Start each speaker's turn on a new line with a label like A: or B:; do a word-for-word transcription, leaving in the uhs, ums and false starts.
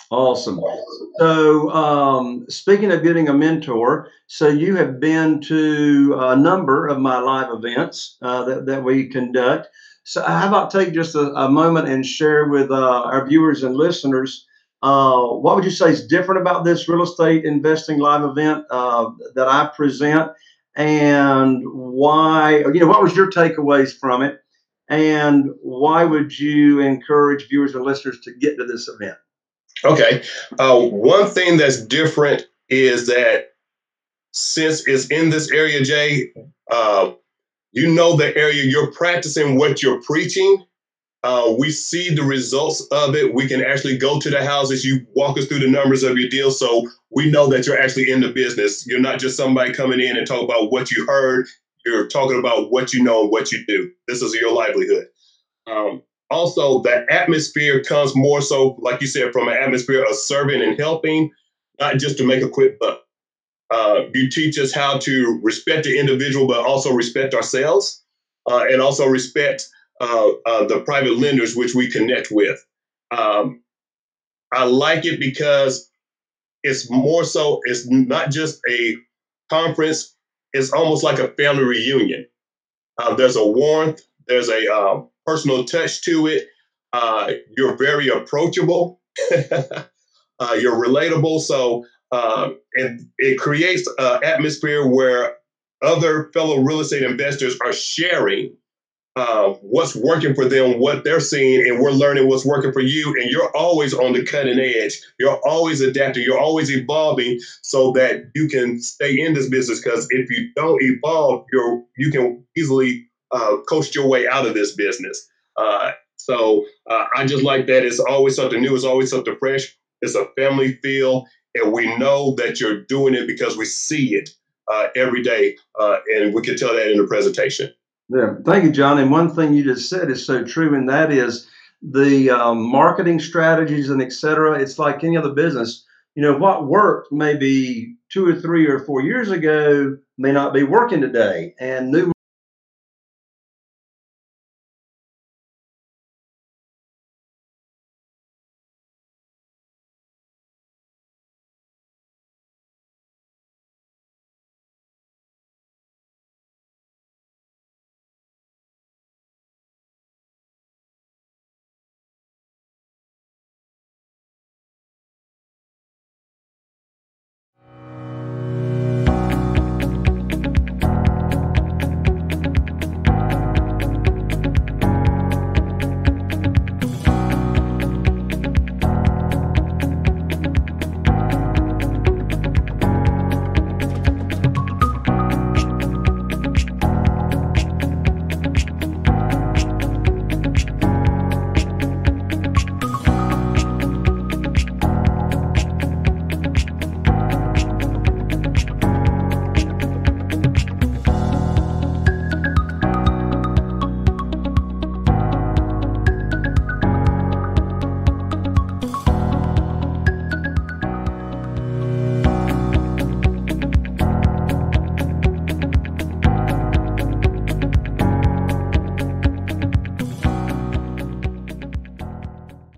A: Awesome. So, um, speaking of getting a mentor, so you have been to a number of my live events uh, that, that we conduct. So, how about take just a, a moment and share with uh, our viewers and listeners uh, what would you say is different about this real estate investing live event uh, that I present, and why, you know, what was your takeaways from it, and why would you encourage viewers and listeners to get to this event?
B: Okay. Uh, one thing that's different is that since it's in this area, Jay, uh, you know the area, you're practicing what you're preaching. Uh, we see the results of it. We can actually go to the houses. You walk us through the numbers of your deal. So we know that you're actually in the business. You're not just somebody coming in and talk about what you heard. You're talking about what you know and what you do. This is your livelihood. Um, Also, the atmosphere comes more so, like you said, from an atmosphere of serving and helping, not just to make a quick buck. Uh, you teach us how to respect the individual, but also respect ourselves, uh, and also respect uh, uh, the private lenders which we connect with. Um, I like it because it's more so, it's not just a conference, it's almost like a family reunion. Uh, there's a warmth, there's a um, personal touch to it. Uh, you're very approachable. Uh, you're relatable. So, um, and it creates an atmosphere where other fellow real estate investors are sharing uh, what's working for them, what they're seeing, and we're learning what's working for you. And you're always on the cutting edge. You're always adapting. You're always evolving so that you can stay in this business. Because if you don't evolve, you're you can easily uh, coast your way out of this business. Uh, so uh, I just like that. It's always something new. It's always something fresh. It's a family feel, and we know that you're doing it because we see it uh, every day, uh, and we can tell that in the presentation.
A: Yeah, thank you, John. And one thing you just said is so true, and that is the um, marketing strategies and et cetera. It's like any other business. You know, what worked maybe two or three or four years ago may not be working today, and new